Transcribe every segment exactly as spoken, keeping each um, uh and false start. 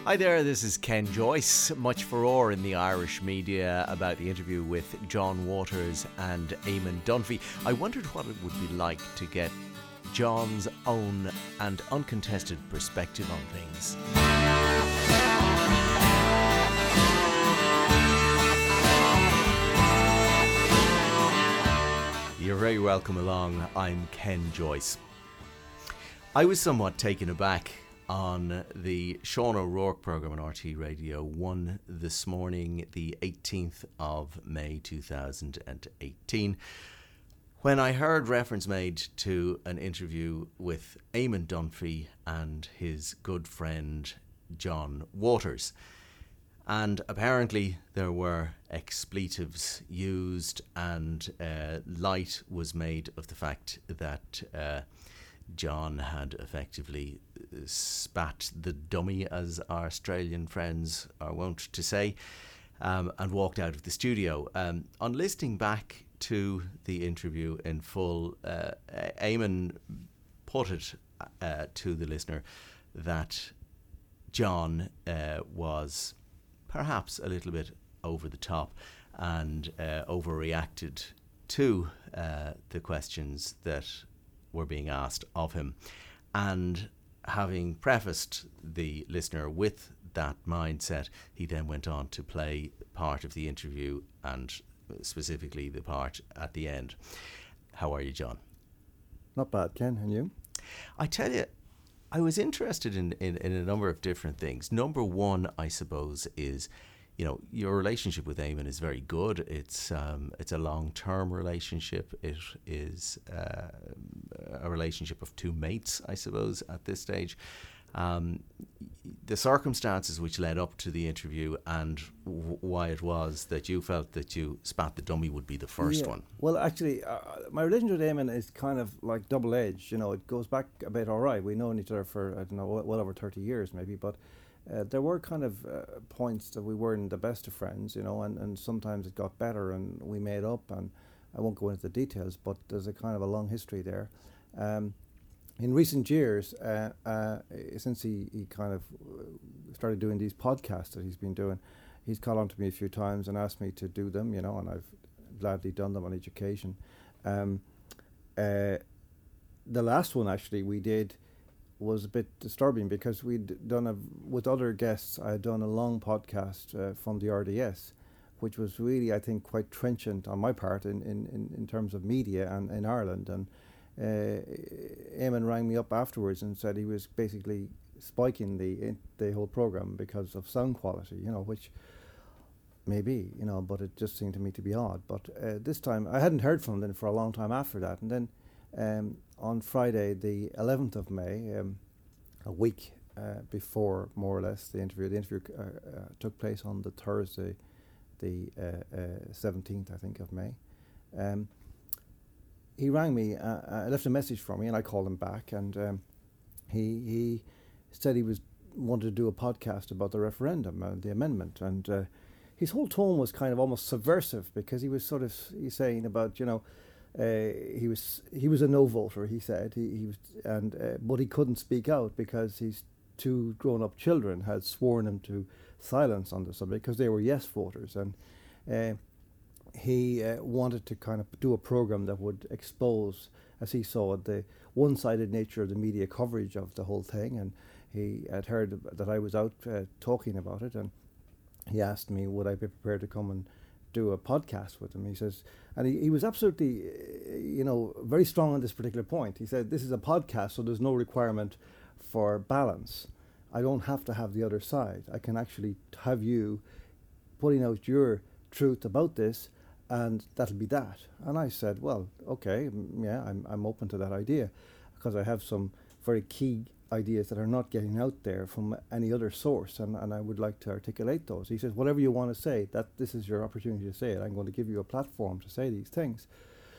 Hi there, this is Ken Joyce. Much furore in the Irish media about the interview with John Waters and Eamon Dunphy. I wondered what it would be like to get John's own and uncontested perspective on things. You're very welcome along. I'm Ken Joyce. I was somewhat taken aback on the Sean O'Rourke programme on R T E Radio one this morning, the eighteenth of May two thousand eighteen, when I heard reference made to an interview with Eamon Dunphy and his good friend John Waters. And apparently there were expletives used, and uh, light was made of the fact that uh, John had effectively spat the dummy, as our Australian friends are wont to say, um, and walked out of the studio. Um, on listening back to the interview in full, uh, Eamon put it uh, to the listener that John uh, was perhaps a little bit over the top and uh, overreacted to uh, the questions that were being asked of him. And having prefaced the listener with that mindset, he then went on to play part of the interview, and specifically the part at the end. How are you, John? Not bad, Ken. And you? I tell you, I was interested in, in, in a number of different things. Number one, I suppose, is, you know, your relationship with Eamon is very good. It's um, it's a long-term relationship. It is uh, a relationship of two mates, I suppose, at this stage. Um, the circumstances which led up to the interview and w- why it was that you felt that you spat the dummy would be the first yeah. one. Well, actually, uh, my relationship with Eamon is kind of like double-edged. You know, it goes back a bit all right. We've known each other for, I don't know, well over thirty years maybe, but uh, there were kind of uh, points that we weren't the best of friends, you know, and, and sometimes it got better and we made up, and I won't go into the details, but there's a kind of a long history there. Um, In recent years, uh, uh, since he, he kind of started doing these podcasts that he's been doing, he's called on to me a few times and asked me to do them, you know, and I've gladly done them on each occasion. Um, uh, the last one actually we did was a bit disturbing because we'd done a, with other guests, I had done a long podcast uh, from the R D S, which was really, I think, quite trenchant on my part in, in, in, in terms of media and in Ireland. And Uh, Eamon rang me up afterwards and said he was basically spiking the the whole program because of sound quality, you know, which maybe, you know, but it just seemed to me to be odd. But uh, this time I hadn't heard from them for a long time after that. And then um, on Friday, the eleventh of May, um, a week uh, before more or less the interview, the interview uh, uh, took place on the Thursday, the uh, uh, seventeenth, I think, of May. Um, He rang me, uh, uh, left a message for me, and I called him back. And um, he he said he was wanted to do a podcast about the referendum, uh, the amendment. And uh, his whole tone was kind of almost subversive because he was sort of he's saying about, you know, uh, he was he was a no voter. He said he, he was, and uh, but he couldn't speak out because his two grown up children had sworn him to silence on the subject because they were yes voters. And Uh, he uh, wanted to kind of do a program that would expose, as he saw it, the one-sided nature of the media coverage of the whole thing. And he had heard that I was out uh, talking about it, and he asked me would I be prepared to come and do a podcast with him. He says, and he, he was absolutely, uh, you know, very strong on this particular point. He said, this is a podcast, so there's no requirement for balance. I don't have to have the other side. I can actually have you putting out your truth about this, and that'll be that. And I said, well, okay, m- yeah, I'm I'm open to that idea, because I have some very key ideas that are not getting out there from any other source, and, and I would like to articulate those. He says, whatever you want to say, that this is your opportunity to say it. I'm going to give you a platform to say these things.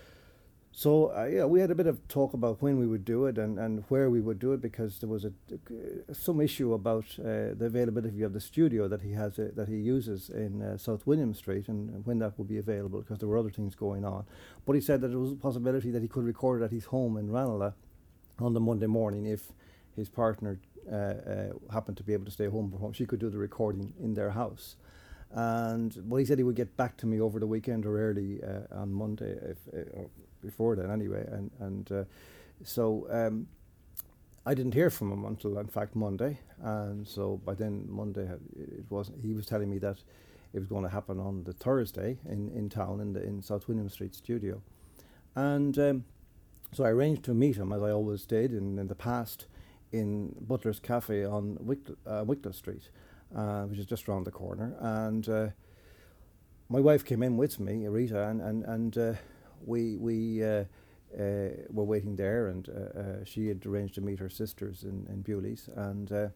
So, uh, yeah, we had a bit of talk about when we would do it and, and where we would do it, because there was a, uh, some issue about uh, the availability of the studio that he has uh, that he uses in uh, South William Street, and, and when that would be available, because there were other things going on. But he said that there was a possibility that he could record it at his home in Ranelagh on the Monday morning if his partner uh, uh, happened to be able to stay home from home. She could do the recording in their house. And well, he said he would get back to me over the weekend or early uh, on Monday, if, uh, or before then anyway. And, and uh, so um, I didn't hear from him until, in fact, Monday. And so by then, Monday, it was he was telling me that it was going to happen on the Thursday in, in town in the in South William Street studio. And um, so I arranged to meet him, as I always did in, in the past, in Butler's Cafe on Wickl- uh, Wicklow Street, uh, which is just around the corner. And uh, my wife came in with me, Rita, and and, and uh, we we uh, uh, were waiting there, and uh, uh, she had arranged to meet her sisters in, in Bewley's. And uh,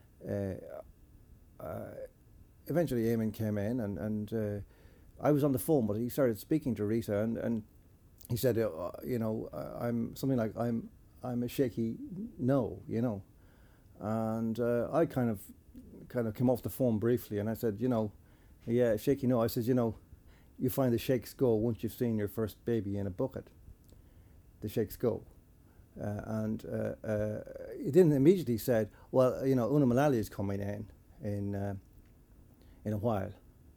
uh, uh, eventually Eamon came in, and, and uh, I was on the phone, but he started speaking to Rita, and, and he said, uh, you know, uh, I'm something like, I'm I'm a shaky no, you know. And uh, I kind of kind of came off the phone briefly, and I said, you know, yeah, shaky no. I said, you know, you find the shakes go once you've seen your first baby in a bucket. The shakes go. Uh, and uh, uh, he didn't immediately said, well, you know, Una Mullally is coming in in, uh, in a while.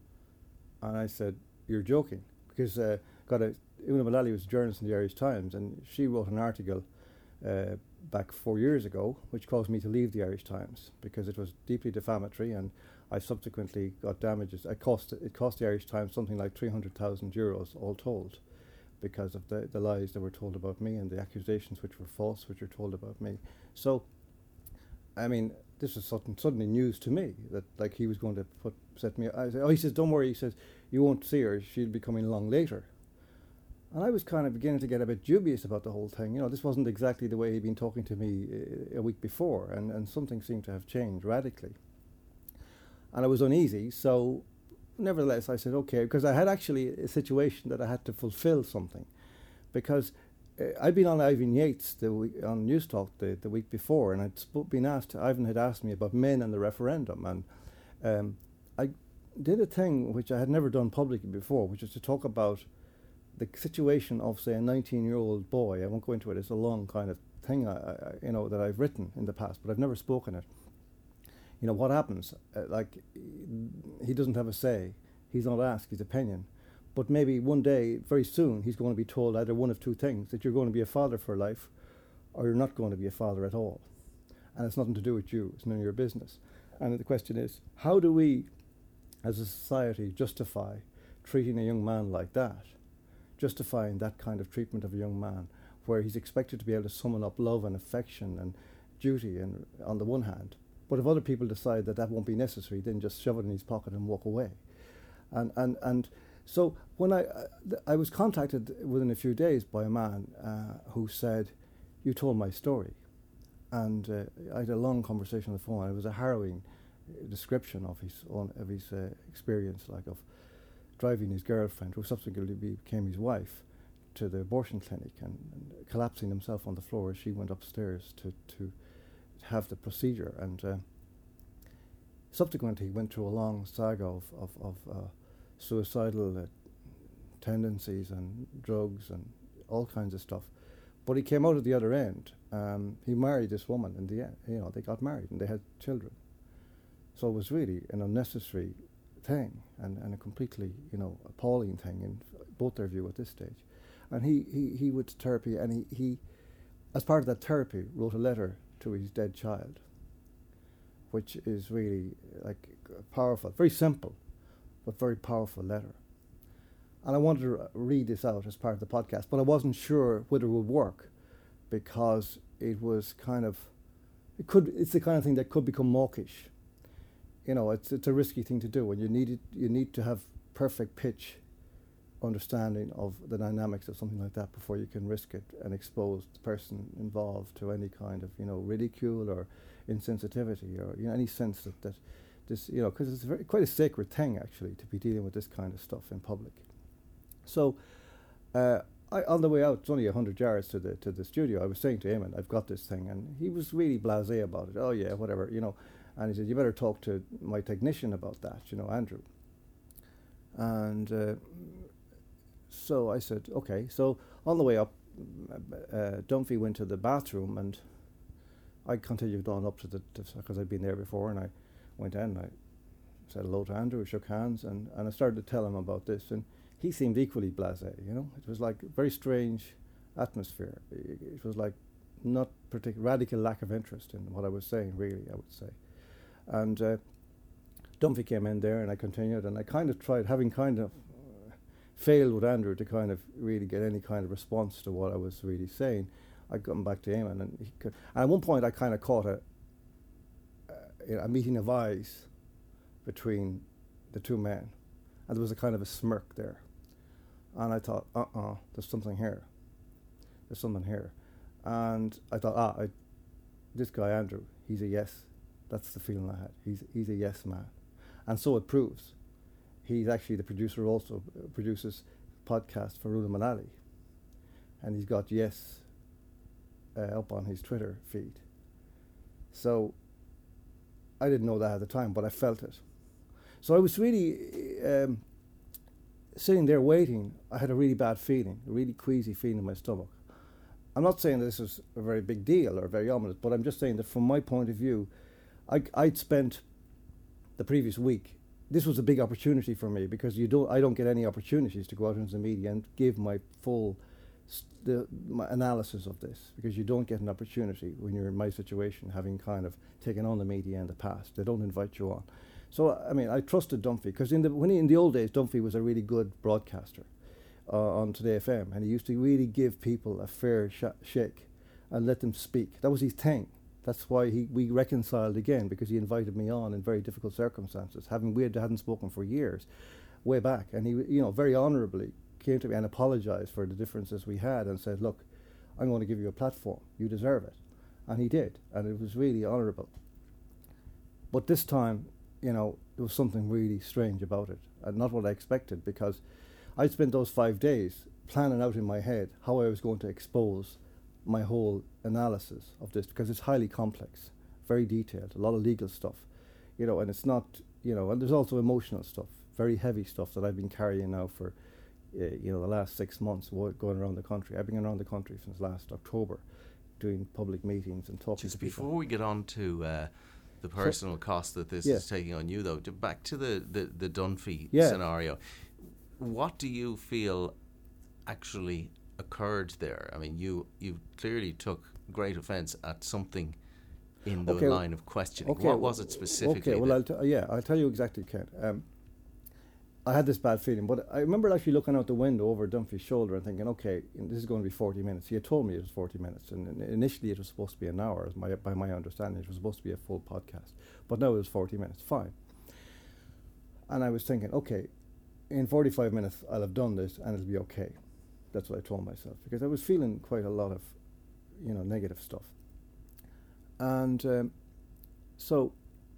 And I said, you're joking. Because uh, got a, Una Mullally was a journalist in the Irish Times, and she wrote an article uh, back four years ago, which caused me to leave the Irish Times because it was deeply defamatory, and I subsequently got damages. It cost it cost the Irish Times something like three hundred thousand euros, all told, because of the, the lies that were told about me and the accusations which were false, which were told about me. So, I mean, this was sudden, suddenly news to me that like he was going to put set me. I said, oh, he says, don't worry. He says, you won't see her. She'll be coming along later. And I was kind of beginning to get a bit dubious about the whole thing. You know, this wasn't exactly the way he'd been talking to me uh, a week before, and, and something seemed to have changed radically. And I was uneasy, so nevertheless I said, okay, because I had actually a situation that I had to fulfill something. Because uh, I'd been on Ivan Yates the week, on News Talk the, the week before, and I'd sp- been asked, Ivan had asked me about men and the referendum, and um, I did a thing which I had never done publicly before, which is to talk about the situation of, say, a nineteen-year-old boy. I won't go into it. It's a long kind of thing, I, I, you know, that I've written in the past, but I've never spoken it. You know, what happens? Uh, like, he doesn't have a say. He's not asked his opinion. But maybe one day, very soon, he's going to be told either one of two things, that you're going to be a father for life, or you're not going to be a father at all. And it's nothing to do with you. It's none of your business. And the question is, how do we, as a society, justify treating a young man like that? Justifying that kind of treatment of a young man, where he's expected to be able to summon up love and affection and duty, and on the one hand, but if other people decide that that won't be necessary, then just shove it in his pocket and walk away. And and and so when I uh, th- I was contacted within a few days by a man uh, who said, "You told my story," and uh, I had a long conversation on the phone. It was a harrowing uh, description of his own of his uh, experience, like of driving his girlfriend, who subsequently became his wife, to the abortion clinic, and, and collapsing himself on the floor as she went upstairs to, to have the procedure. And uh, subsequently he went through a long saga of, of, of uh, suicidal uh, tendencies and drugs and all kinds of stuff. But he came out at the other end. Um, he married this woman in the end. You know, they got married and they had children. So it was really an unnecessary thing, and, and a completely, you know, appalling thing in both their view at this stage. And he, he, he went to therapy, and he, he, as part of that therapy, wrote a letter to his dead child, which is really like powerful, very simple, but very powerful letter. And I wanted to read this out as part of the podcast, but I wasn't sure whether it would work, because it was kind of, it could, it's the kind of thing that could become mawkish. You know, it's it's a risky thing to do, and you need it, you need to have perfect pitch understanding of the dynamics of something like that before you can risk it and expose the person involved to any kind of, you know, ridicule or insensitivity, or, you know, any sense that, that this, you know, because it's very, quite a sacred thing actually to be dealing with this kind of stuff in public. So uh, I, on the way out, it's only a hundred yards to the to the studio, I was saying to Eamon, I've got this thing, and he was really blasé about it. Oh yeah, whatever, you know. And he said, you better talk to my technician about that, you know, Andrew. And uh, so I said, okay. So on the way up, uh, Dunphy went to the bathroom, and I continued on up to the, because I'd been there before, and I went in and I said hello to Andrew, shook hands, and, and I started to tell him about this, and he seemed equally blasé, you know. It was like a very strange atmosphere. It, it was like not particular radical lack of interest in what I was saying, really, I would say. And uh, Dunphy came in there, and I continued, and I kind of tried, having kind of uh, failed with Andrew to kind of really get any kind of response to what I was really saying. I got back to him, and, and, he could, and at one point I kind of caught a, uh, a meeting of eyes between the two men, and there was a kind of a smirk there. And I thought, uh-uh, there's something here. There's something here. And I thought, ah, I, this guy, Andrew, he's a yes. That's the feeling I had. He's he's a yes man. And so it proves. He's actually the producer also, uh, produces podcast for Rula Manali. And he's got yes uh, up on his Twitter feed. So I didn't know that at the time, but I felt it. So I was really... Um, sitting there waiting, I had a really bad feeling, a really queasy feeling in my stomach. I'm not saying this was a very big deal or very ominous, but I'm just saying that from my point of view, I, I'd spent the previous week, this was a big opportunity for me, because you don't, I don't get any opportunities to go out into the media and give my full st- the, my analysis of this, because you don't get an opportunity when you're in my situation, having kind of taken on the media in the past. They don't invite you on. So, I mean, I trusted Dunphy, because in the when he, in the old days, Dunphy was a really good broadcaster uh, on Today F M, and he used to really give people a fair sh- shake and let them speak. That was his thing. That's why he we reconciled again, because he invited me on in very difficult circumstances, having we had, hadn't spoken for years, way back, and he, you know, very honourably came to me and apologised for the differences we had and said, look, I'm going to give you a platform. You deserve it. And he did, and it was really honourable. But this time, you know, there was something really strange about it, and not what I expected, because I'd spent those five days planning out in my head how I was going to expose my whole analysis of this, because it's highly complex, very detailed, a lot of legal stuff, you know, and it's not, you know, and there's also emotional stuff, very heavy stuff that I've been carrying now for, uh, you know, the last six months wo- going around the country. I've been around the country since last October, doing public meetings and talking Just to people. before we get on to uh, the personal so, cost that this yeah. is taking on you, though, to back to the, the, the Dunphy yeah. scenario, what do you feel actually occurred there? I mean, you, you clearly took great offence at something in the okay, line of questioning. Okay, what was it specifically? Okay, well, I'll t- yeah, I'll tell you exactly, Ken. Um, I had this bad feeling, but I remember actually looking out the window over Dunphy's shoulder and thinking, okay, this is going to be forty minutes. He had told me it was forty minutes, and, and initially it was supposed to be an hour, as my, by my understanding. It was supposed to be a full podcast, but now it was forty minutes, fine. And I was thinking, okay, in forty-five minutes I'll have done this and it'll be okay. That's what I told myself, because I was feeling quite a lot of, you know, negative stuff. And um, so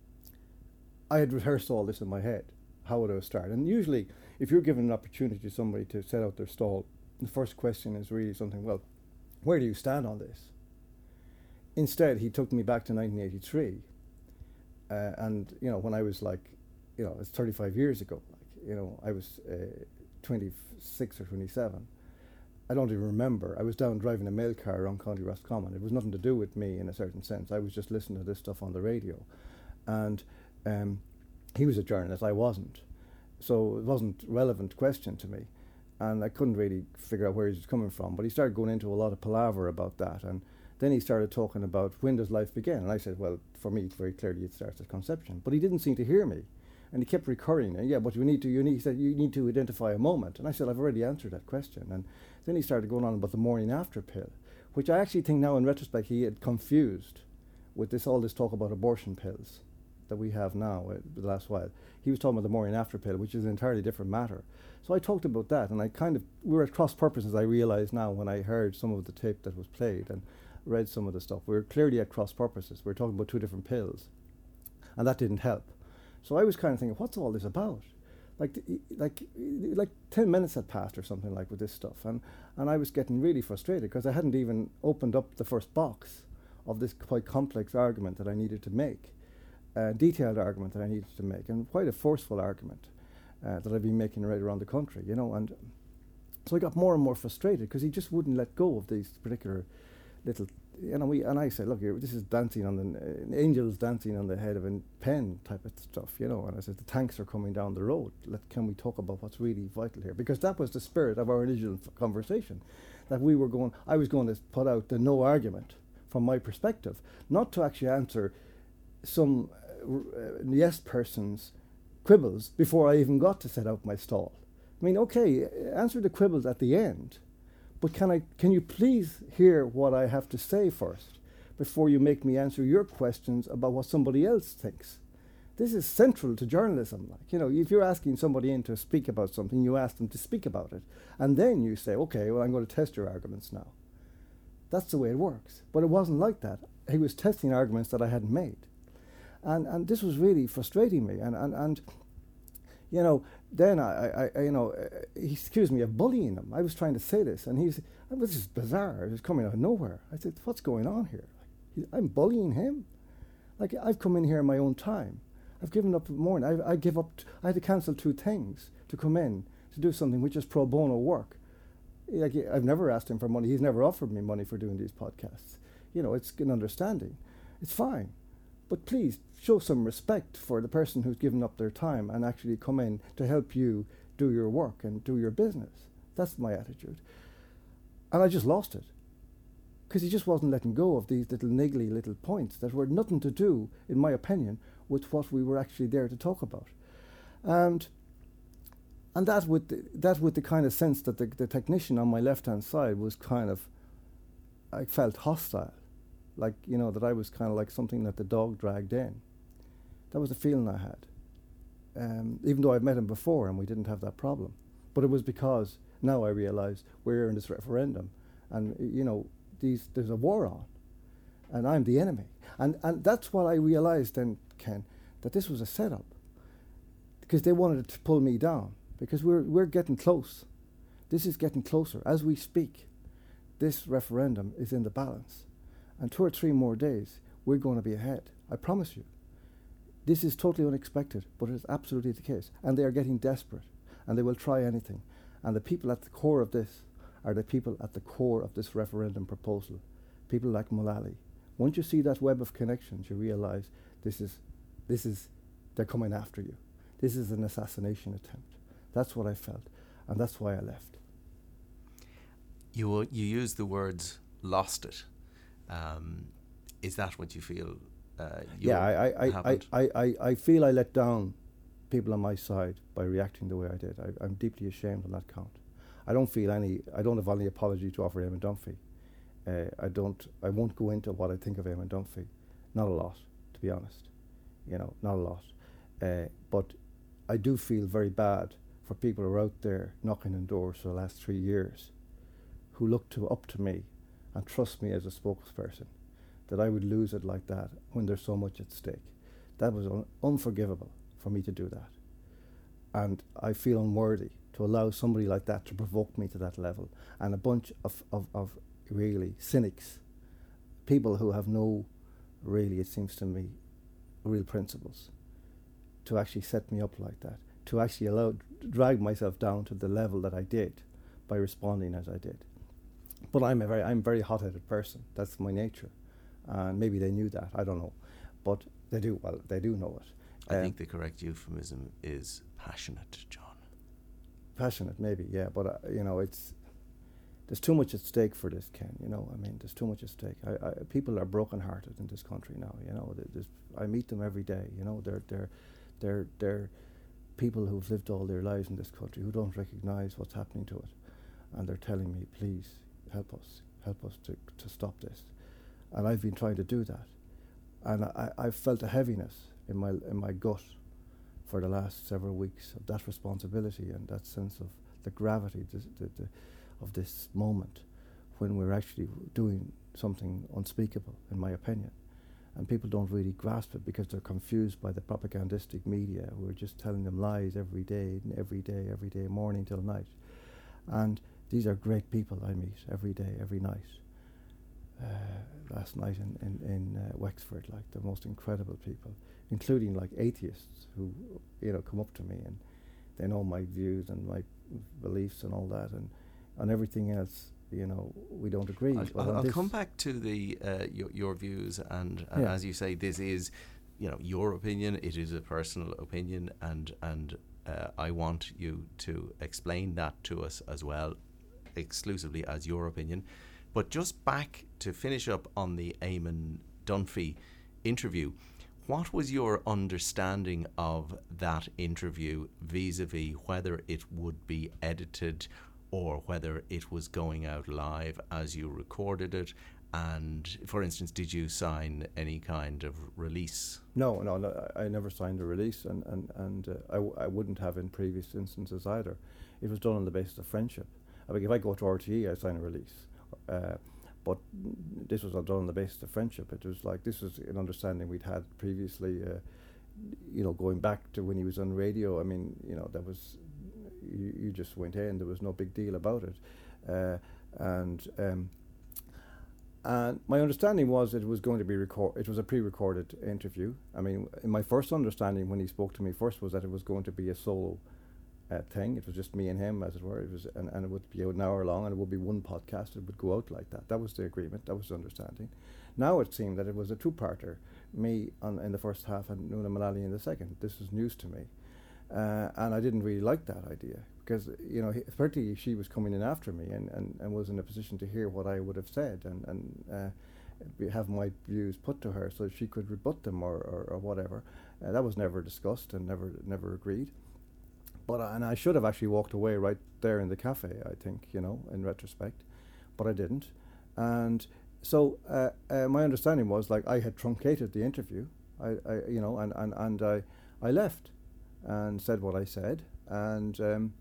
I had rehearsed all this in my head. How would I start? And usually, if you're given an opportunity to somebody to set out their stall, the first question is really something, well, where do you stand on this? Instead, he took me back to nineteen eighty-three. Uh, and, you know, when I was like, you know, it's thirty-five years ago, like, you know, I was uh, twenty-six or twenty-seven. I don't even remember. I was down driving a mail car around County Roscommon. It was nothing to do with me in a certain sense. I was just listening to this stuff on the radio. And um, he was a journalist, I wasn't. So it wasn't a relevant question to me. And I couldn't really figure out where he was coming from. But he started going into a lot of palaver about that. And then he started talking about, when does life begin? And I said, well, for me, very clearly it starts at conception. But he didn't seem to hear me. And he kept recurring. And yeah, but you need to, you need, he said, you need to identify a moment. And I said, I've already answered that question. And then he started going on about the morning after pill, which I actually think now in retrospect he had confused with this all this talk about abortion pills that we have now uh, the last while. He was talking about the morning after pill, which is an entirely different matter. So I talked about that, and I kind of, we were at cross purposes, I realised now when I heard some of the tape that was played and read some of the stuff. We were clearly at cross purposes. We were talking about two different pills, and that didn't help. So I was kind of thinking, what's all this about? Like, th- like, like ten minutes had passed or something like with this stuff, and, and I was getting really frustrated because I hadn't even opened up the first box of this quite complex argument that I needed to make, a detailed argument that I needed to make, and quite a forceful argument uh, that I've been making right around the country, you know. And so I got more and more frustrated because he just wouldn't let go of these particular little you know, we and I said, look, here, this is dancing on the uh, angels dancing on the head of a pen type of stuff, you know. And I said, the tanks are coming down the road. Let can we talk about what's really vital here? Because that was the spirit of our initial f- conversation, that we were going. I was going to put out the no argument from my perspective, not to actually answer some uh, uh, yes person's quibbles before I even got to set out my stall. I mean, okay, answer the quibbles at the end. But can I? Can you please hear what I have to say first, before you make me answer your questions about what somebody else thinks? This is central to journalism. Like, you know, if you're asking somebody in to speak about something, you ask them to speak about it, and then you say, okay, well, I'm going to test your arguments now. That's the way it works. But it wasn't like that. He was testing arguments that I hadn't made, and and this was really frustrating me. And and and, you know. Then I, I, I, you know, uh, he accused me of bullying him. I was trying to say this, and he's, oh, this is bizarre. It was coming out of nowhere. I said, what's going on here? Like, I'm bullying him. Like, I've come in here in my own time. I've given up morning. I, I give up. T- I had to cancel two things to come in to do something which is pro bono work. Like, I've never asked him for money. He's never offered me money for doing these podcasts. You know, it's an understanding. It's fine. But please show some respect for the person who's given up their time and actually come in to help you do your work and do your business. That's my attitude. And I just lost it, because he just wasn't letting go of these little niggly little points that were nothing to do, in my opinion, with what we were actually there to talk about. And and that with the, that with the kind of sense that the, the technician on my left-hand side was kind of, I felt hostile. Like, you know, that I was kind of like something that the dog dragged in. That was the feeling I had. Um, even though I've met him before and we didn't have that problem. But it was because now I realise we're in this referendum, and, you know, these there's a war on, and I'm the enemy. And and that's what I realised then, Ken, that this was a setup. Because they wanted to pull me down. Because we're we're getting close. This is getting closer. As we speak, this referendum is in the balance. And two or three more days, we're going to be ahead. I promise you. This is totally unexpected, but it's absolutely the case. And they are getting desperate, and they will try anything. And the people at the core of this are the people at the core of this referendum proposal. People like Mullally. Once you see that web of connections, you realise this is, this is, they're coming after you. This is an assassination attempt. That's what I felt, and that's why I left. You will, you use the words "lost it." Um, is that what you feel? Uh, yeah, I I, I, I, I, I feel I let down people on my side by reacting the way I did. I, I'm deeply ashamed on that count. I don't feel any. I don't have any apology to offer Eamon Dunphy. Uh, I don't. I won't go into what I think of Eamon Dunphy. Not a lot, to be honest. You know, not a lot. Uh, but I do feel very bad for people who are out there knocking on doors for the last three years, who look to up to me and trust me as a spokesperson, that I would lose it like that when there's so much at stake. That was un- unforgivable for me to do that. And I feel unworthy to allow somebody like that to provoke me to that level, and a bunch of, of, of really cynics, people who have no, really, it seems to me, real principles, to actually set me up like that, to actually allow, drag myself down to the level that I did by responding as I did. But I'm a very, I'm a very hot-headed person. That's my nature, and maybe they knew that. I don't know, but they do. Well, they do know it. I um, think the correct euphemism is passionate, John. Passionate, maybe, yeah. But uh, you know, it's there's too much at stake for this, Ken. You know, I mean, there's too much at stake. I, I, people are broken-hearted in this country now. You know, there's, I meet them every day. You know, they're they're they're they're people who've lived all their lives in this country who don't recognise what's happening to it, and they're telling me, please help us, help us to to stop this. And I've been trying to do that, and I I've felt a heaviness in my in my gut for the last several weeks of that responsibility and that sense of the gravity this, the, the, of this moment when we're actually doing something unspeakable, in my opinion. And people don't really grasp it because they're confused by the propagandistic media who are just telling them lies every day, every day, every day, morning till night. And these are great people I meet every day, every night. Uh, last night in, in, in uh, Wexford, like the most incredible people, including like atheists who, you know, come up to me and they know my views and my beliefs and all that and, and everything else. you know, we don't agree. I'll, But I'll, on I'll this- come back to the uh, your, your views, and, and Yeah. as you say, this is, you know, your opinion. It is a personal opinion, and and uh, I want you to explain that to us as well, exclusively as your opinion. But just back to finish up on the Eamon Dunphy interview, what was your understanding of that interview vis-a-vis whether it would be edited or whether it was going out live as you recorded it? And, for instance, did you sign any kind of release? No, no, no. I I never signed a release, and and and uh, I, w- I wouldn't have in previous instances either. It was done on the basis of friendship. I mean, if I go to R T E, I sign a release, uh, but this was done on the basis of friendship. It was like this was an understanding we'd had previously. Uh, you know, going back to when he was on radio. I mean, you know, that was you, you just went in. There was no big deal about it, uh, and. Um, And my understanding was it was going to be record. It was a pre-recorded interview. I mean, in my first understanding when he spoke to me first was that it was going to be a solo uh, thing. It was just me and him, as it were. It was, and, and it would be an hour long, and it would be one podcast. It would go out like that. That was the agreement. That was the understanding. Now it seemed that it was a two-parter. Me on in the first half and Nuala Mullally in the second. This was news to me, uh, and I didn't really like that idea. Because, you know, he- particularly she was coming in after me and, and, and was in a position to hear what I would have said and, and uh, be- have my views put to her so she could rebut them or, or, or whatever. Uh, that was never discussed and never never agreed. But I, and I should have actually walked away right there in the cafe, I think, you know, in retrospect. But I didn't. And so uh, uh, my understanding was, like, I had truncated the interview, I, I you know, and, and, and I, I left and said what I said. And... Um,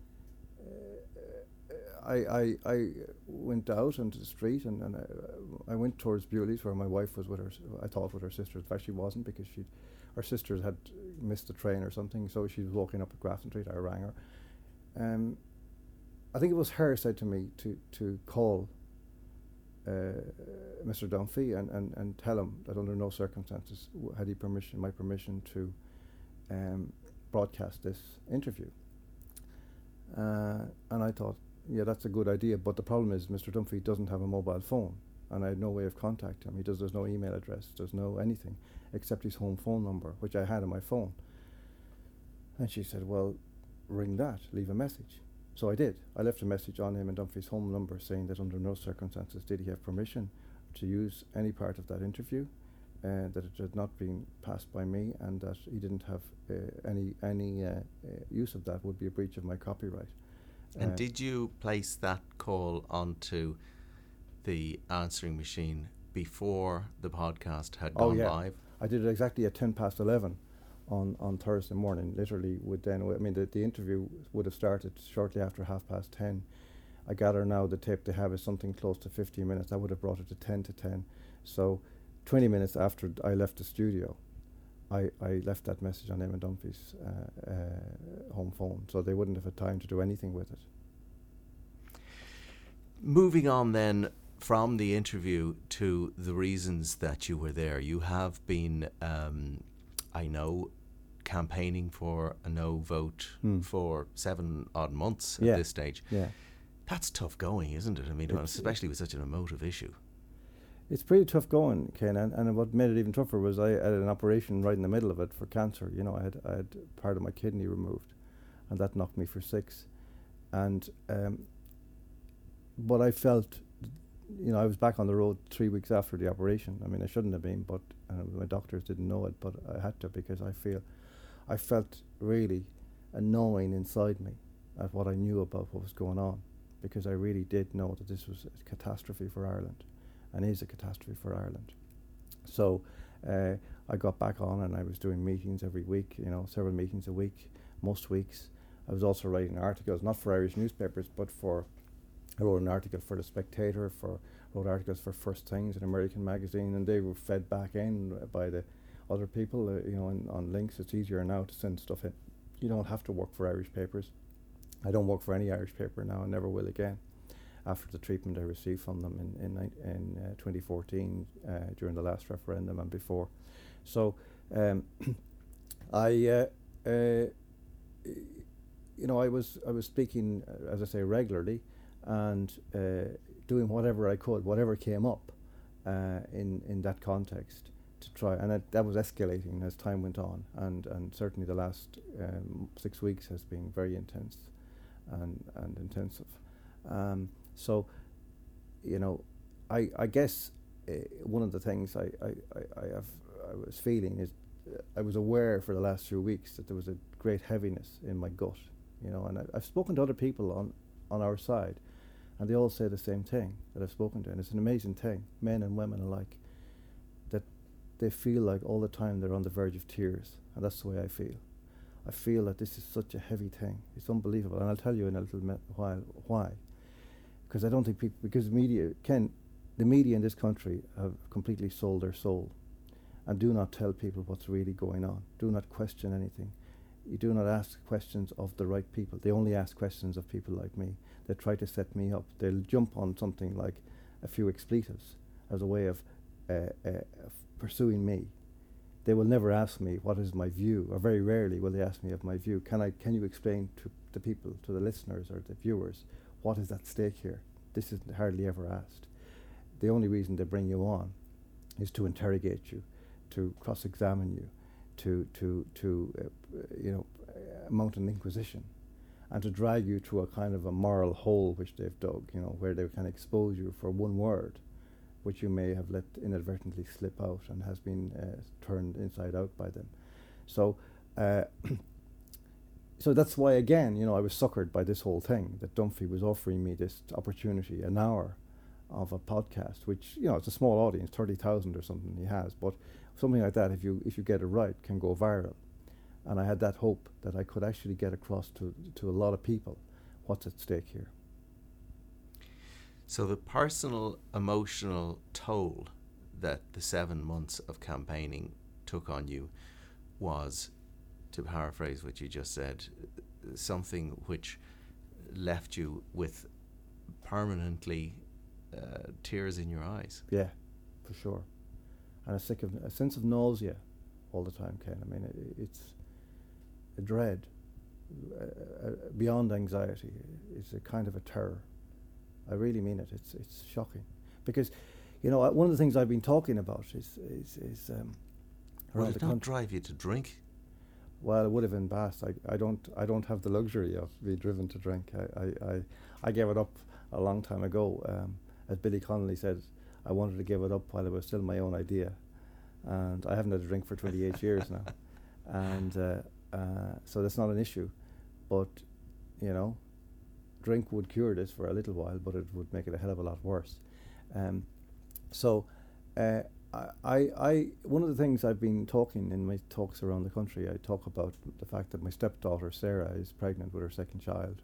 I, I, I went out onto the street and, and I, I went towards Bewley's where my wife was with her, s- I thought with her sisters, but she wasn't because she, her sisters had missed the train or something, so she was walking up at Grafton Street. I rang her. Um, I think it was her said to me to, to call uh, Mister Dunphy and, and, and tell him that under no circumstances w- had he permission, my permission to um, broadcast this interview. Uh, and I thought, yeah, that's a good idea, but the problem is Mister Dunphy doesn't have a mobile phone, and I had no way of contacting him. He does. There's no email address. There's no anything except his home phone number, which I had on my phone. And she said, "Well, ring that. Leave a message." So I did. I left a message on him and Dunphy's home number saying that under no circumstances did he have permission to use any part of that interview, uh, that it had not been passed by me, and that he didn't have uh, any any uh, uh, use of that would be a breach of my copyright. And Uh, did you place that call onto the answering machine before the podcast had Oh, gone yeah. live? I did it exactly at ten past eleven on, on Thursday morning. Literally, would then I mean the, the interview would have started shortly after half past ten. I gather now the tape they have is something close to fifteen minutes. I would have brought it to ten to ten. So, twenty minutes after I left the studio, I, I left that message on Eamon Dunphy's uh, uh, home phone, so they wouldn't have had time to do anything with it. Moving on then from the interview to the reasons that you were there, you have been, um, I know, campaigning for a no vote Hmm. for seven odd months Yeah. at this stage. Yeah. That's tough going, isn't it? I mean, It's- especially with such an emotive issue. It's pretty tough going, Ken, and, and what made it even tougher was I had an operation right in the middle of it for cancer. You know, I had I had part of my kidney removed, and that knocked me for six. And um, but I felt, you know, I was back on the road three weeks after the operation. I mean, I shouldn't have been, but uh, my doctors didn't know it, but I had to because I feel, I felt really a gnawing inside me at what I knew about what was going on, because I really did know that this was a catastrophe for Ireland. And is a catastrophe for Ireland. So uh, I got back on and I was doing meetings every week, you know, several meetings a week, most weeks. I was also writing articles, not for Irish newspapers, but for, I wrote an article for The Spectator, for wrote articles for First Things, an American magazine, and they were fed back in by the other people, uh, you know, in, on links. It's easier now to send stuff in. You don't have to work for Irish papers. I don't work for any Irish paper now, and never will again, after the treatment I received from them in in, ni- in uh, twenty fourteen uh, during the last referendum and before. So um, I, uh, uh, you know, I was I was speaking, uh, as I say, regularly, and uh, doing whatever I could, whatever came up uh, in in that context to try. And that, that was escalating as time went on, and and certainly the last um, six weeks has been very intense and and intensive. Um, so, you know, I I guess uh, one of the things I I, I, I have I was feeling is uh, I was aware for the last few weeks that there was a great heaviness in my gut, you know, and I, I've spoken to other people on on our side, and they all say the same thing that I've spoken to, and it's an amazing thing, men and women alike, that they feel like all the time they're on the verge of tears, and that's the way I feel. I feel that this is such a heavy thing. It's unbelievable, and I'll tell you in a little me- while why. Because I don't think people, because media, Ken, the media in this country have completely sold their soul, and do not tell people what's really going on. Do not question anything. You do not ask questions of the right people. They only ask questions of people like me. They try to set me up. They'll jump on something like a few expletives as a way of, uh, uh, of pursuing me. They will never ask me what is my view, or very rarely will they ask me of my view. Can I? Can you explain to the people, to the listeners or the viewers, what is at stake here? This is hardly ever asked. The only reason they bring you on is to interrogate you, to cross-examine you, to to to uh, you know uh, mount an inquisition, and to drag you through a kind of a moral hole which they've dug, you know, where they can expose you for one word, which you may have let inadvertently slip out and has been uh, turned inside out by them. So, uh, so that's why again, you know, I was suckered by this whole thing that Dunphy was offering me this opportunity, an hour of a podcast, which, you know, it's a small audience, thirty thousand or something he has, but something like that, if you if you get it right, can go viral. And I had that hope that I could actually get across to to a lot of people what's at stake here. So the personal, emotional toll that the seven months of campaigning took on you was, to paraphrase what you just said, something which left you with permanently uh, tears in your eyes. Yeah, for sure. And a, sick of, a sense of nausea all the time, Ken. I mean, it, it's a dread uh, uh, beyond anxiety. It's a kind of a terror. I really mean it. It's it's shocking, because, you know, uh, one of the things I've been talking about is is, is um, Will around it the not country. drive you to drink? Well, it would have been Bath. I, I don't I don't have the luxury of being driven to drink. I, I, I, I gave it up a long time ago. Um, as Billy Connolly said, I wanted to give it up while it was still my own idea, and I haven't had a drink for twenty-eight years now, and uh, uh, so that's not an issue. But, you know, drink would cure this for a little while, but it would make it a hell of a lot worse. Um, so, uh, I, I, one of the things I've been talking in my talks around the country, I talk about the fact that my stepdaughter Sarah is pregnant with her second child,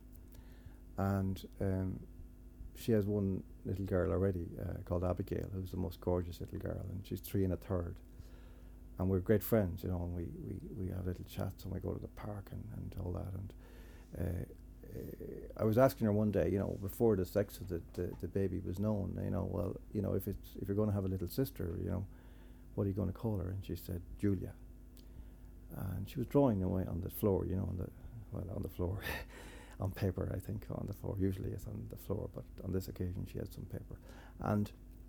and um, she has one little girl already uh, called Abigail, who's the most gorgeous little girl, and she's three and a third. And we're great friends, you know, and we, we, we have little chats and we go to the park and, and all that. And uh, uh, I was asking her one day, you know, before the sex of the, the, the baby was known, you know, well, you know, if it's if you're going to have a little sister, you know, what are you going to call her? And she said, Julia. And she was drawing away on the floor, you know, on the, well, on the floor, on paper, I think, on the floor. Usually it's on the floor, but on this occasion she had some paper. And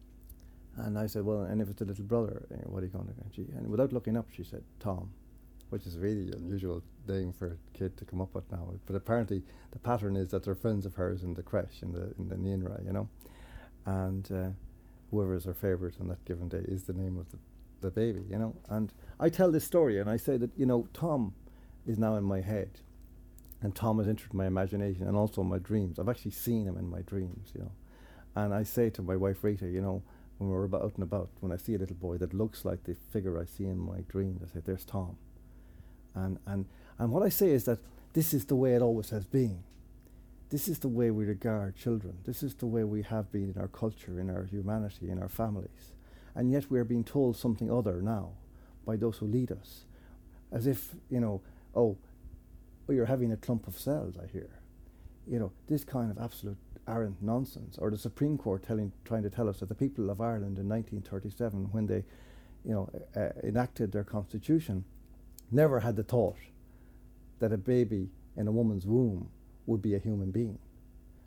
and I said, well, and if it's a little brother, uh, what are you going to do? And, she, and without looking up, she said, Tom, which is a really unusual name for a kid to come up with now. But apparently the pattern is that they're friends of hers in the creche, in the in the Nienra, you know. And uh, whoever is her favourite on that given day is the name of the, the baby, you know. And I tell this story and I say that, you know, Tom is now in my head. And Tom has entered my imagination and also my dreams. I've actually seen him in my dreams, you know. And I say to my wife Rita, you know, when we're about out and about, when I see a little boy that looks like the figure I see in my dreams, I say, there's Tom. And, and and what I say is that this is the way it always has been. This is the way we regard children. This is the way we have been in our culture, in our humanity, in our families. And yet we are being told something other now by those who lead us. As if, you know, oh, oh you're having a clump of cells, I hear. You know, this kind of absolute arrant nonsense. Or the Supreme Court telling, trying to tell us that the people of Ireland in nineteen thirty-seven, when they, you know, uh, enacted their constitution, never had the thought that a baby in a woman's womb would be a human being.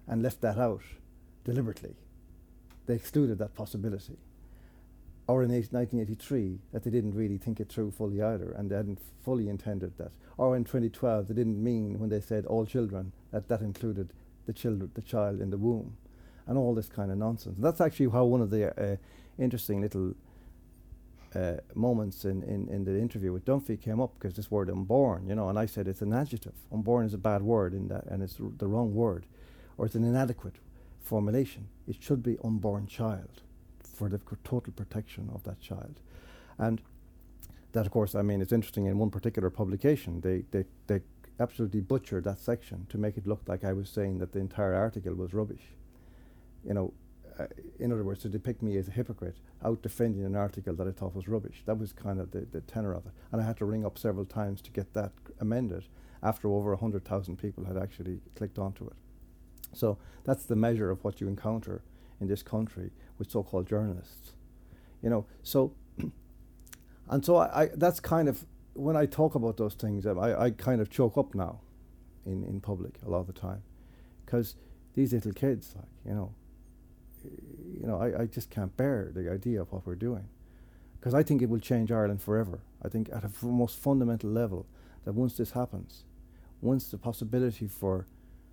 and left that out deliberately. They excluded that possibility. Or in nineteen eighty-three, that they didn't really think it through fully either, and they hadn't fully intended that. Or in twenty twelve, they didn't mean when they said all children, that that included the, children, the child in the womb, and all this kind of nonsense. And that's actually how one of the uh, interesting little uh, moments in, in, in the interview with Dunphy came up, because this word unborn, you know, and I said it's an adjective. Unborn is a bad word, in that, and it's r- the wrong word, or it's an inadequate formulation. It should be unborn child, for the c- total protection of that child. And that, of course, I mean, it's interesting, in one particular publication, they, they, they absolutely butchered that section to make it look like I was saying that the entire article was rubbish. You know, uh, in other words, to depict me as a hypocrite out defending an article that I thought was rubbish. That was kind of the, the tenor of it. And I had to ring up several times to get that amended after over one hundred thousand people had actually clicked onto it. So that's the measure of what you encounter in this country with so-called journalists. You know, so, and so I, I, that's kind of, when I talk about those things, um, I, I kind of choke up now in, in public a lot of the time, because these little kids, like, you know, you know, I, I just can't bear the idea of what we're doing, because I think it will change Ireland forever. I think at a f- most fundamental level, that once this happens, once the possibility for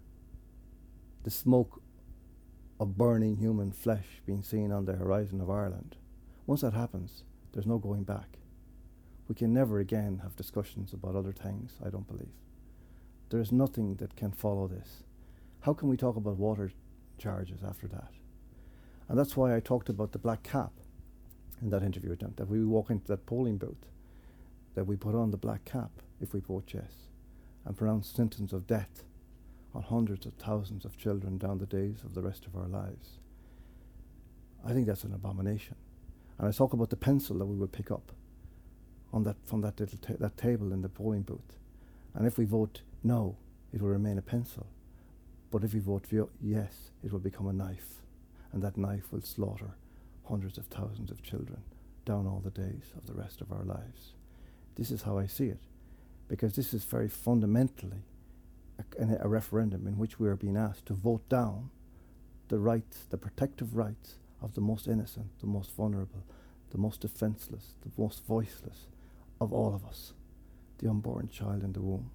the smoke of burning human flesh being seen on the horizon of Ireland, once that happens, there's no going back. We can never again have discussions about other things, I don't believe. There is nothing that can follow this. How can we talk about water charges after that? And that's why I talked about the black cap in that interview with them, that we walk into that polling booth, that we put on the black cap if we vote yes, and pronounce sentence of death on hundreds of thousands of children down the days of the rest of our lives. I think that's an abomination. And I talk about the pencil that we would pick up on that from that little ta- that table in the polling booth. And if we vote no, it will remain a pencil. But if we vote vio- yes, it will become a knife. And that knife will slaughter hundreds of thousands of children down all the days of the rest of our lives. This is how I see it, because this is very fundamentally A, a referendum in which we are being asked to vote down the rights, the protective rights of the most innocent, the most vulnerable, the most defenseless, the most voiceless of all of us, the unborn child in the womb.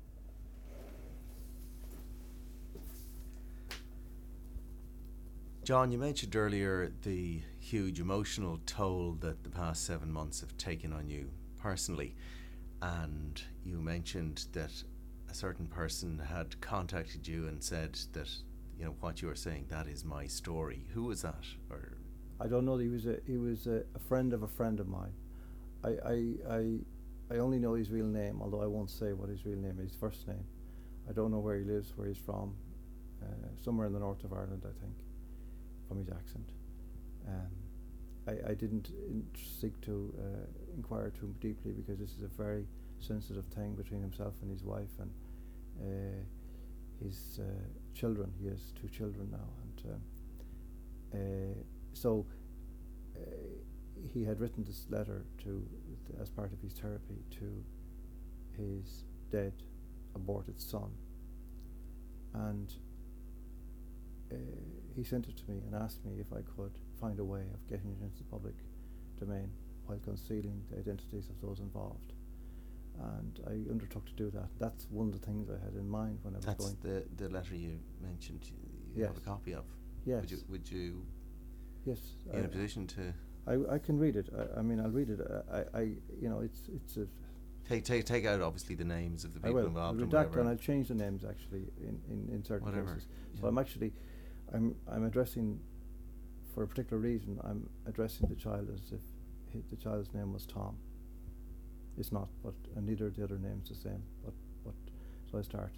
John, you mentioned earlier the huge emotional toll that the past seven months have taken on you personally, and you mentioned that a certain person had contacted you and said that, you know, what you were saying, that is my story. Who was that? Or I don't know. He was a he was a, a friend of a friend of mine. I, I I I only know his real name, although I won't say what his real name is. His first name. I don't know where he lives, where he's from. Uh, somewhere in the north of Ireland, I think, from his accent. Um, I I didn't in- seek to uh, inquire too deeply, because this is a very sensitive thing between himself and his wife and uh, his uh, children. He has two children now, and um, uh, so uh, he had written this letter to, th- as part of his therapy, to his dead, aborted son, and uh, he sent it to me and asked me if I could find a way of getting it into the public domain while concealing the identities of those involved. And I undertook to do that. That's one of the things I had in mind when I was that's going. the the letter you mentioned. You Yes. have a copy of. Yes. Would you would you Yes. be in I, a position to I, I can read it. I, I mean, I'll read it. I, I, you know, it's it's a. take take take out obviously the names of the I people will. I'll involved and redact whatever. and I'll change the names actually in, in, in certain Whatever. cases. Yeah. So I'm actually, I'm I'm addressing, for a particular reason, I'm addressing the child as if he, the child's name was Tom. It's not, but and neither of the other names the same. But but so I start.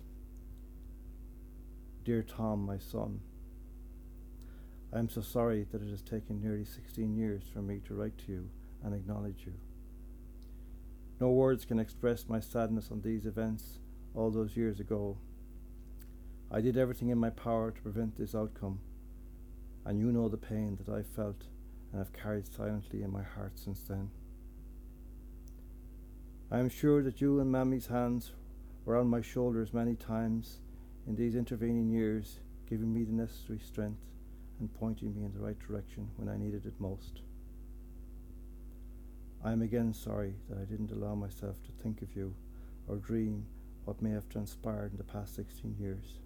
Dear Tom, my son, I am so sorry that it has taken nearly sixteen years for me to write to you and acknowledge you. No words can express my sadness on these events all those years ago. I did everything in my power to prevent this outcome, and you know the pain that I felt and have carried silently in my heart since then. I am sure that you and Mammy's hands were on my shoulders many times in these intervening years, giving me the necessary strength and pointing me in the right direction when I needed it most. I am again sorry that I didn't allow myself to think of you or dream what may have transpired in the past sixteen years.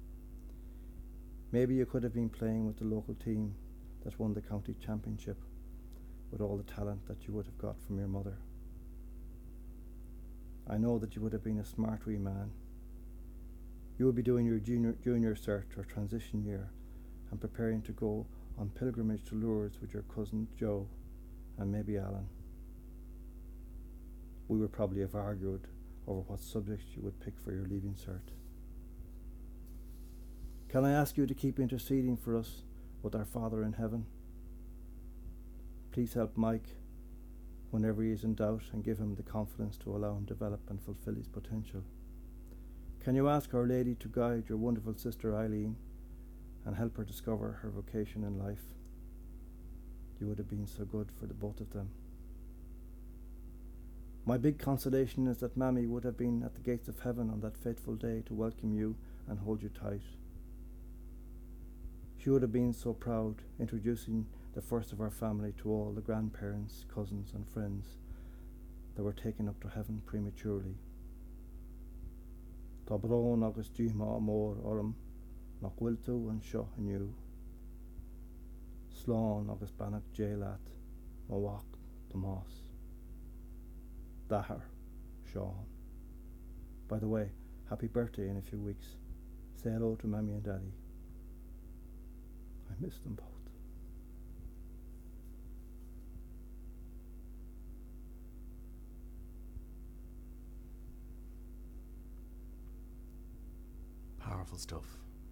Maybe you could have been playing with the local team that won the county championship with all the talent that you would have got from your mother. I know that you would have been a smart wee man. You would be doing your junior, junior cert or transition year and preparing to go on pilgrimage to Lourdes with your cousin Joe and maybe Alan. We would probably have argued over what subjects you would pick for your leaving cert. Can I ask you to keep interceding for us with our Father in heaven? Please help Mike whenever he is in doubt and give him the confidence to allow him to develop and fulfill his potential. Can you ask Our Lady to guide your wonderful sister Eileen and help her discover her vocation in life? You would have been so good for the both of them. My big consolation is that Mammy would have been at the gates of heaven on that fateful day to welcome you and hold you tight. She would have been so proud, introducing the first of our family to all the grandparents, cousins and friends that were taken up to heaven prematurely. Tá brón agus díma amor orm, nach wiltu an seo aniu. Slán agus banach jélat, ma wach Tomás. Dahar, Sean. By the way, happy birthday in a few weeks. Say hello to Mammy and Daddy. I miss them both. Powerful stuff.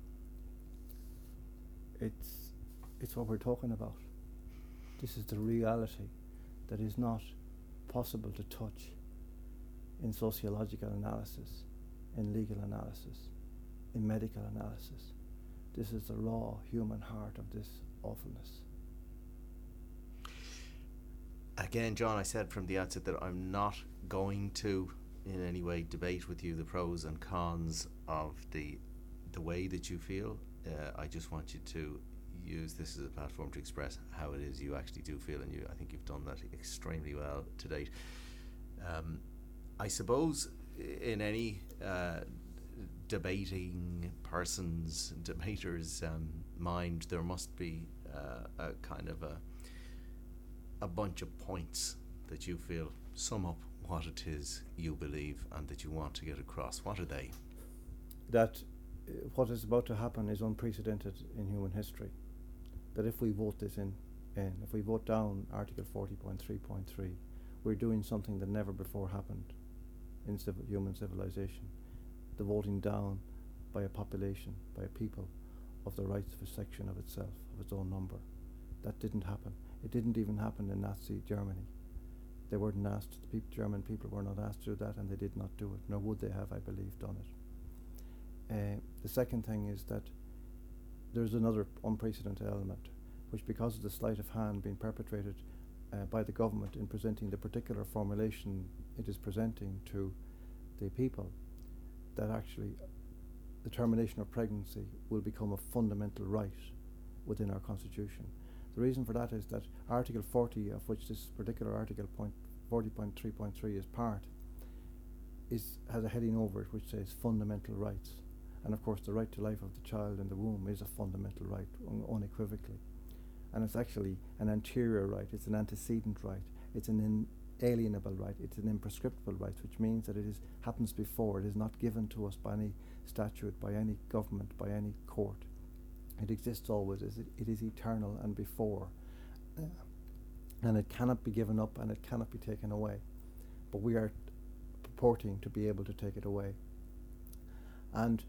It's it's what we're talking about. This is the reality that is not possible to touch in sociological analysis, in legal analysis, in medical analysis. This is the raw human heart of this awfulness. Again, John, I said from the outset that I'm not going to in any way debate with you the pros and cons of the the way that you feel. Uh, I just want you to use this as a platform to express how it is you actually do feel, and you I think you've done that extremely well to date. Um, I suppose in any uh, debating person's debater's um, mind there must be uh, a kind of a a bunch of points that you feel sum up what it is you believe and that you want to get across. What are they? That uh, what is about to happen is unprecedented in human history. That if we vote this in, in if we vote down Article forty point three point three, we're doing something that never before happened in civil, human civilization. The voting down by a population, by a people, of the rights of a section of itself, of its own number. That didn't happen. It didn't even happen in Nazi Germany. They weren't asked, the peop- German people were not asked to do that, and they did not do it, nor would they have, I believe, done it. Uh, the second thing is that there's another unprecedented element, which because of the sleight of hand being perpetrated uh, by the government in presenting the particular formulation it is presenting to the people, that actually the termination of pregnancy will become a fundamental right within our constitution. The reason for that is that Article forty, of which this particular article point forty point three point three is part, is has a heading over it which says fundamental rights. And of course the right to life of the child in the womb is a fundamental right, un- unequivocally. And it's actually an anterior right, it's an antecedent right, it's an inalienable right, it's an imprescriptible right, which means that it is happens before, it is not given to us by any statute, by any government, by any court. It exists always, it, it is eternal and before. Uh, and it cannot be given up and it cannot be taken away. But we are purporting to be able to take it away. And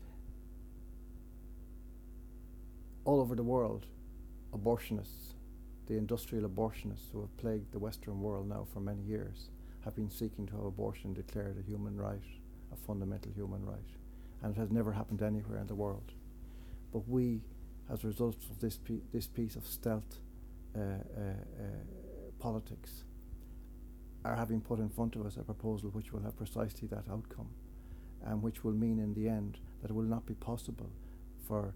all over the world, abortionists, the industrial abortionists who have plagued the Western world now for many years, have been seeking to have abortion declared a human right, a fundamental human right. And it has never happened anywhere in the world. But we, as a result of this, pe- this piece of stealth uh, uh, uh, politics, are having put in front of us a proposal which will have precisely that outcome, and which will mean in the end that it will not be possible for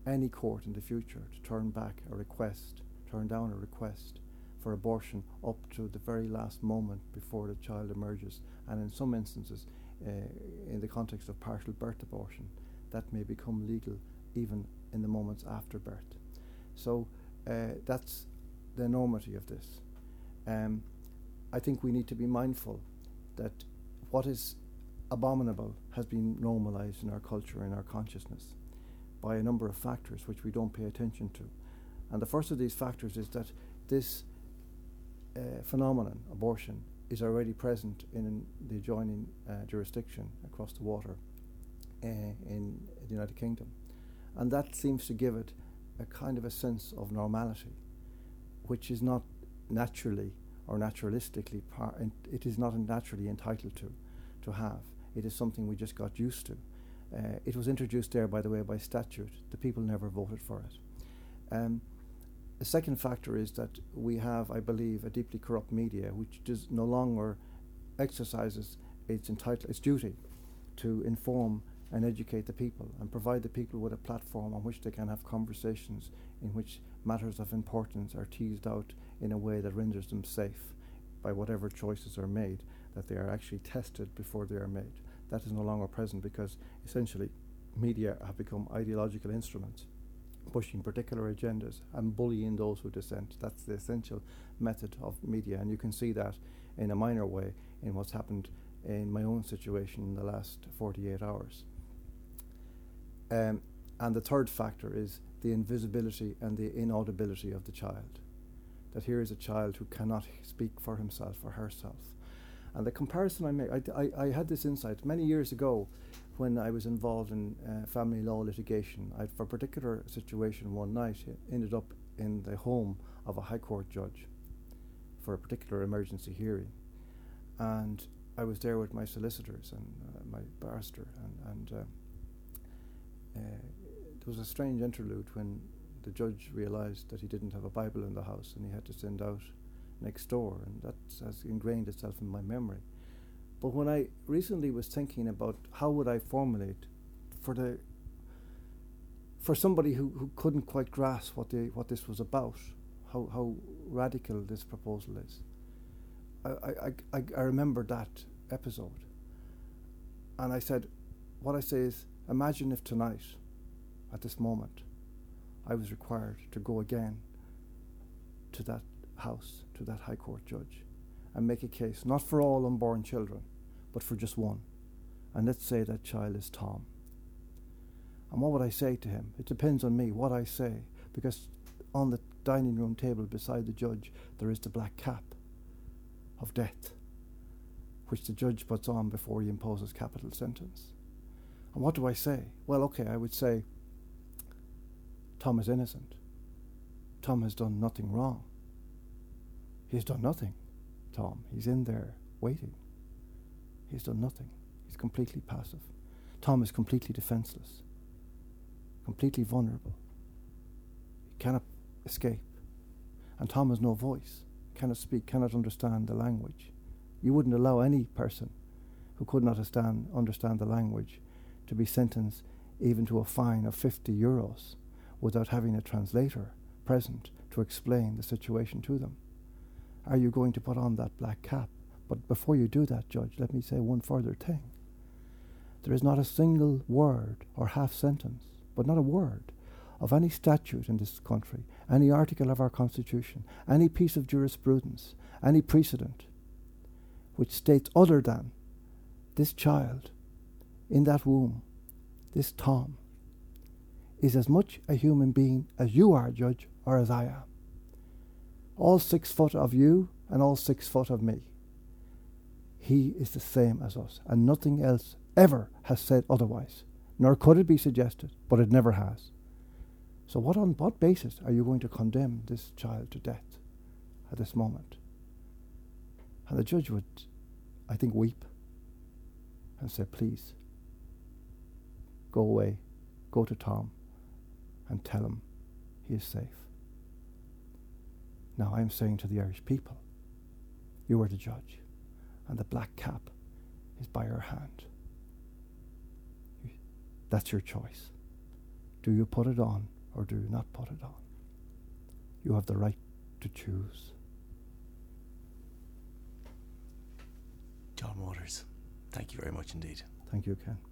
any court in the future to turn back a request, turn down a request for abortion up to the very last moment before the child emerges, and in some instances, uh, in the context of partial birth abortion, that may become legal even in the moments after birth. So uh, that's the enormity of this. Um, I think we need to be mindful that what is abominable has been normalized in our culture, in our consciousness, by a number of factors which we don't pay attention to. And the first of these factors is that this uh, phenomenon, abortion, is already present in the adjoining uh, jurisdiction across the water uh, in the United Kingdom. And that seems to give it a kind of a sense of normality, which is not naturally or naturalistically, par- it is not naturally entitled to, to have. It is something we just got used to. Uh, it was introduced there, by the way, by statute. The people never voted for it. Um, the second factor is that we have, I believe, a deeply corrupt media which does no longer exercises its entitle- its duty to inform and educate the people and provide the people with a platform on which they can have conversations in which matters of importance are teased out in a way that renders them safe by whatever choices are made, that they are actually tested before they are made. That is no longer present because essentially media have become ideological instruments, pushing particular agendas and bullying those who dissent. That's the essential method of media, and you can see that in a minor way in what's happened in my own situation in the last forty-eight hours. Um, and the third factor is the invisibility and the inaudibility of the child. That here is a child who cannot speak for himself or herself. And the comparison I make, I, I, I had this insight many years ago when I was involved in uh, family law litigation. I, for a particular situation one night, it ended up in the home of a High Court judge for a particular emergency hearing. And I was there with my solicitors and uh, my barrister, and, and uh, uh, there was a strange interlude when the judge realised that he didn't have a Bible in the house and he had to send out next door, and that has ingrained itself in my memory. But when I recently was thinking about how would I formulate for the for somebody who, who couldn't quite grasp what the what this was about, how how radical this proposal is, I I, I, I remembered that episode, and I said, what I say is, imagine if tonight, at this moment, I was required to go again to that house, to that High Court judge, and make a case, not for all unborn children, but for just one. And let's say that child is Tom. And what would I say to him? It depends on me what I say, because on the dining room table beside the judge, there is the black cap of death, which the judge puts on before he imposes capital sentence. And what do I say? Well, okay, I would say, Tom is innocent. Tom has done nothing wrong. He's done nothing, Tom. He's in there waiting. He's done nothing. He's completely passive. Tom is completely defenseless, completely vulnerable. He cannot escape. And Tom has no voice, cannot speak, cannot understand the language. You wouldn't allow any person who could not understand, understand the language to be sentenced even to a fine of fifty euros without having a translator present to explain the situation to them. Are you going to put on that black cap? But before you do that, Judge, let me say one further thing. There is not a single word or half sentence, but not a word, of any statute in this country, any article of our Constitution, any piece of jurisprudence, any precedent, which states other than this child in that womb, this Tom, is as much a human being as you are, Judge, or as I am. All six foot of you and all six foot of me. He is the same as us, and nothing else ever has said otherwise, nor could it be suggested, but it never has. So what on what basis are you going to condemn this child to death at this moment? And the judge would, I think, weep and say, please, go away, go to Tom and tell him he is safe. Now I'm saying to the Irish people, you are the judge, and the black cap is by your hand. That's your choice. Do you put it on or do you not put it on? You have the right to choose. John Waters, thank you very much indeed. Thank you, Ken.